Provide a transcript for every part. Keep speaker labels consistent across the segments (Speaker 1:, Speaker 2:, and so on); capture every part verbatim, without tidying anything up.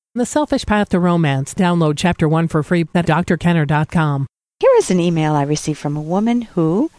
Speaker 1: The Selfish Path to Romance. Download Chapter one for free at d r kenner dot com.
Speaker 2: Here is an email I received from a woman who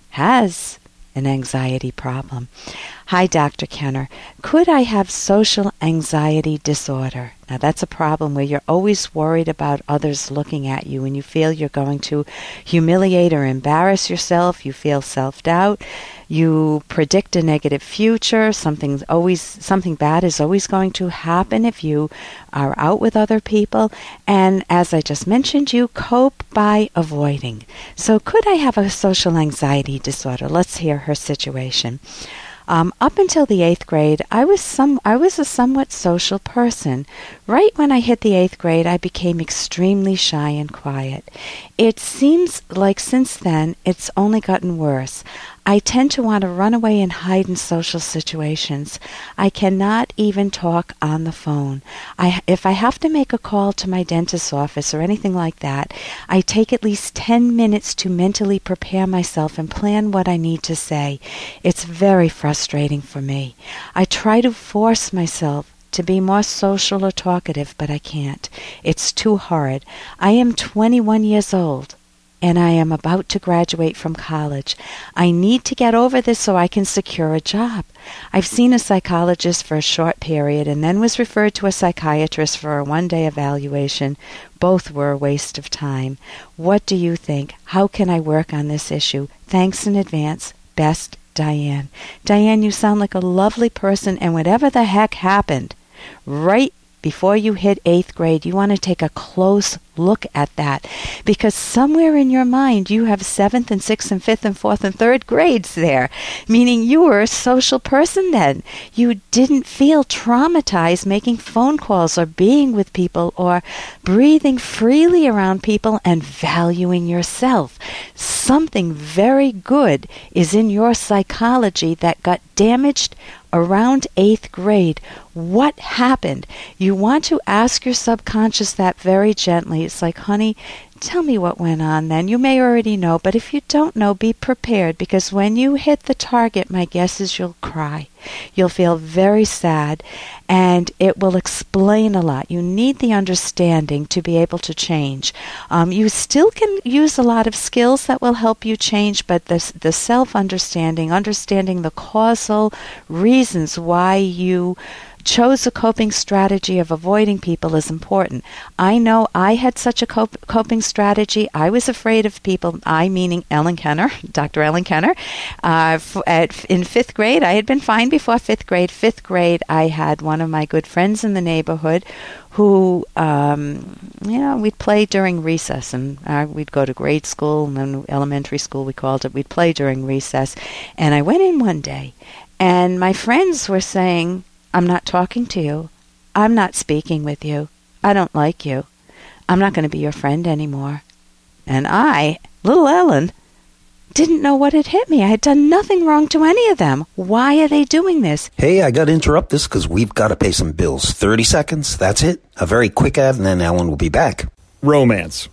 Speaker 2: has an anxiety problem. Hi, Doctor Kenner. Could I have social anxiety disorder? Now, that's a problem where you're always worried about others looking at you and you feel you're going to humiliate or embarrass yourself. You feel self-doubt. You predict a negative future. Something's always, something bad is always going to happen if you are out with other people. And as I just mentioned, you cope by avoiding. So could I have a social anxiety disorder? Let's hear her situation. Um, up until the eighth grade, I was some I was a somewhat social person. Right when I hit the eighth grade, I became extremely shy and quiet. It seems like since then, it's only gotten worse. I tend to want to run away and hide in social situations. I cannot even talk on the phone. I, if I have to make a call to my dentist's office or anything like that, I take at least ten minutes to mentally prepare myself and plan what I need to say. It's very frustrating for me. I try to force myself to be more social or talkative, but I can't. It's too hard. I am twenty-one years old. And I am about to graduate from college. I need to get over this so I can secure a job. I've seen a psychologist for a short period and then was referred to a psychiatrist for a one-day evaluation. Both were a waste of time. What do you think? How can I work on this issue? Thanks in advance. Best, Diane. Diane, you sound like a lovely person, and whatever the heck happened, right before you hit eighth grade, you want to take a close look at that, because somewhere in your mind you have seventh and sixth and fifth and fourth and third grades there, meaning you were a social person then. You didn't feel traumatized making phone calls or being with people or breathing freely around people and valuing yourself. Something very good is in your psychology that got damaged around eighth grade. What happened? You want to ask your subconscious that very gently. It's like, honey, tell me what went on then. You may already know, but if you don't know, be prepared, because when you hit the target, my guess is you'll cry. You'll feel very sad, and it will explain a lot. You need the understanding to be able to change. Um, you still can use a lot of skills that will help you change, but the, the self-understanding, understanding the causal reasons why you chose a coping strategy of avoiding people is important. I know I had such a cop- coping strategy. I was afraid of people, I meaning Ellen Kenner, Doctor Ellen Kenner. Uh, f- at, in fifth grade, I had been fine before fifth grade. Fifth grade, I had one of my good friends in the neighborhood who, um, you know, we'd play during recess, and uh, we'd go to grade school, and then elementary school, we called it. We'd play during recess. And I went in one day, and my friends were saying, I'm not talking to you. I'm not speaking with you. I don't like you. I'm not going to be your friend anymore. And I, little Ellen, didn't know what had hit me. I had done nothing wrong to any of them. Why are they doing this?
Speaker 3: Hey, I got to interrupt this because we've got to pay some bills. thirty seconds, that's it. A very quick ad, and then Ellen will be back.
Speaker 4: Romance.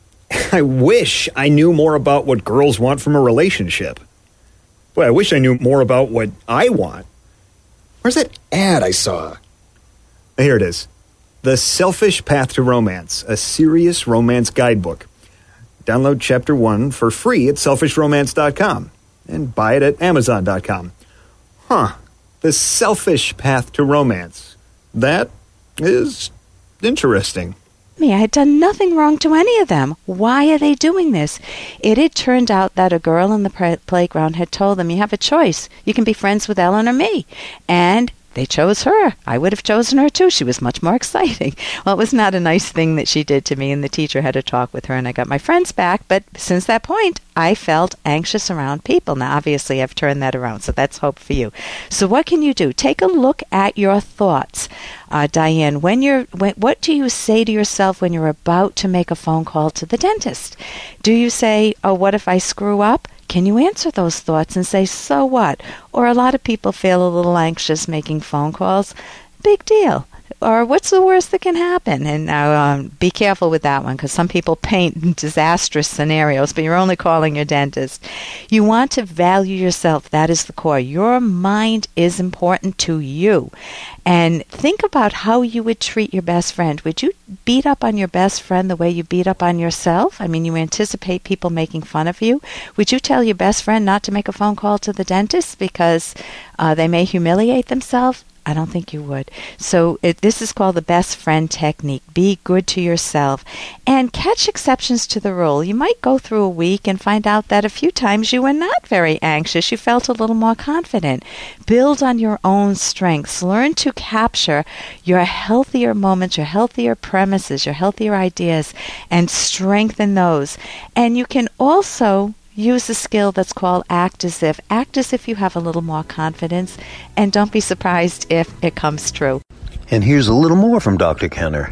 Speaker 4: I wish I knew more about what girls want from a relationship. Boy, I wish I knew more about what I want. Where's that ad I saw? Here it is. The Selfish Path to Romance, a serious romance guidebook. Download Chapter one for free at selfish romance dot com and buy it at amazon dot com. Huh. The Selfish Path to Romance. That is interesting.
Speaker 2: Me, I had done nothing wrong to any of them. Why are they doing this? It had turned out that a girl in the pra- playground had told them, you have a choice. You can be friends with Ellen or me. And they chose her. I would have chosen her too. She was much more exciting. Well, it was not a nice thing that she did to me, and the teacher had a talk with her, and I got my friends back. But since that point, I felt anxious around people. Now, obviously, I've turned that around, so that's hope for you. So what can you do? Take a look at your thoughts. Uh, Diane, when you're, when, what do you say to yourself when you're about to make a phone call to the dentist? Do you say, oh, what if I screw up? Can you answer those thoughts and say, so what? Or a lot of people feel a little anxious making phone calls. Big deal. Or what's the worst that can happen? And now um, be careful with that one, because some people paint disastrous scenarios, but you're only calling your dentist. You want to value yourself. That is the core. Your mind is important to you. And think about how you would treat your best friend. Would you beat up on your best friend the way you beat up on yourself? I mean, you anticipate people making fun of you. Would you tell your best friend not to make a phone call to the dentist because uh, they may humiliate themselves? I don't think you would. So it, this is called the best friend technique. Be good to yourself and catch exceptions to the rule. You might go through a week and find out that a few times you were not very anxious. You felt a little more confident. Build on your own strengths. Learn to capture your healthier moments, your healthier premises, your healthier ideas, and strengthen those. And you can also use a skill that's called act as if. Act as if you have a little more confidence, and don't be surprised if it comes true.
Speaker 3: And here's a little more from Doctor Kenner.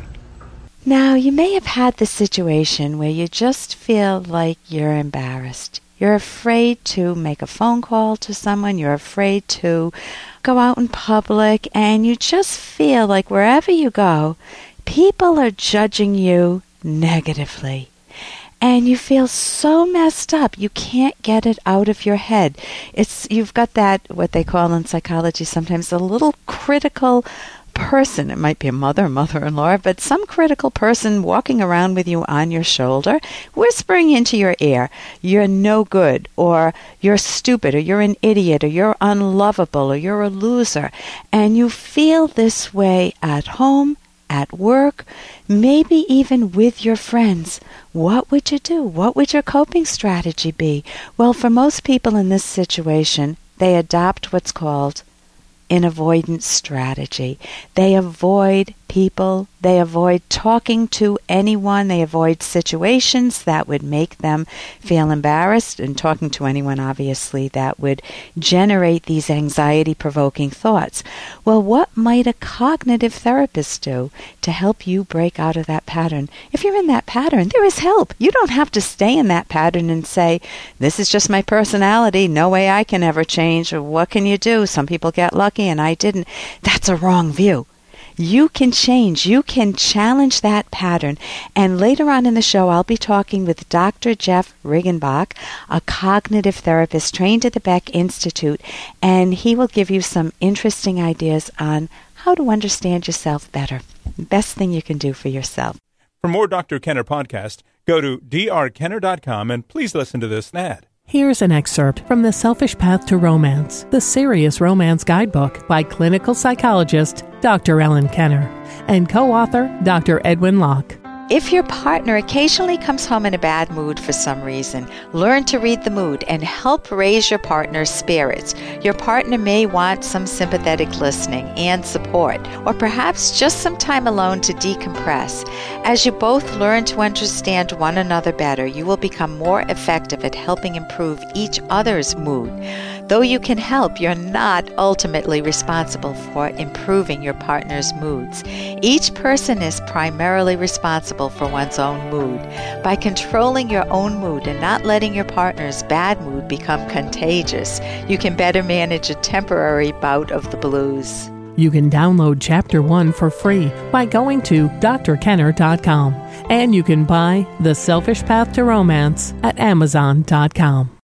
Speaker 2: Now, you may have had the situation where you just feel like you're embarrassed. You're afraid to make a phone call to someone. You're afraid to go out in public, and you just feel like wherever you go, people are judging you negatively. And you feel so messed up, you can't get it out of your head. It's you've got that, what they call in psychology sometimes, a little critical person. It might be a mother, mother-in-law, but some critical person walking around with you on your shoulder, whispering into your ear, you're no good, or you're stupid, or you're an idiot, or you're unlovable, or you're a loser. And you feel this way at home, at work, maybe even with your friends. What would you do? What would your coping strategy be? Well, for most people in this situation, they adopt what's called an avoidance strategy. They avoid people. They avoid talking to anyone. They avoid situations that would make them feel embarrassed, and talking to anyone, obviously, that would generate these anxiety-provoking thoughts. Well, what might a cognitive therapist do to help you break out of that pattern? If you're in that pattern, there is help. You don't have to stay in that pattern and say, this is just my personality. No way I can ever change. Or what can you do? Some people get lucky and I didn't. That's a wrong view. You can change. You can challenge that pattern. And later on in the show, I'll be talking with Doctor Jeff Riggenbach, a cognitive therapist trained at the Beck Institute, and he will give you some interesting ideas on how to understand yourself better. Best thing you can do for yourself.
Speaker 5: For more Doctor Kenner podcast, go to d r kenner dot com and please listen to this ad.
Speaker 1: Here's an excerpt from The Selfish Path to Romance, the Serious Romance Guidebook by clinical psychologist Doctor Ellen Kenner and co-author Doctor Edwin Locke.
Speaker 2: If your partner occasionally comes home in a bad mood for some reason, learn to read the mood and help raise your partner's spirits. Your partner may want some sympathetic listening and support, or perhaps just some time alone to decompress. As you both learn to understand one another better, you will become more effective at helping improve each other's mood. Though you can help, you're not ultimately responsible for improving your partner's moods. Each person is primarily responsible for one's own mood. By controlling your own mood and not letting your partner's bad mood become contagious, you can better manage a temporary bout of the blues.
Speaker 1: You can download Chapter one for free by going to d r kenner dot com. And you can buy The Selfish Path to Romance at amazon dot com.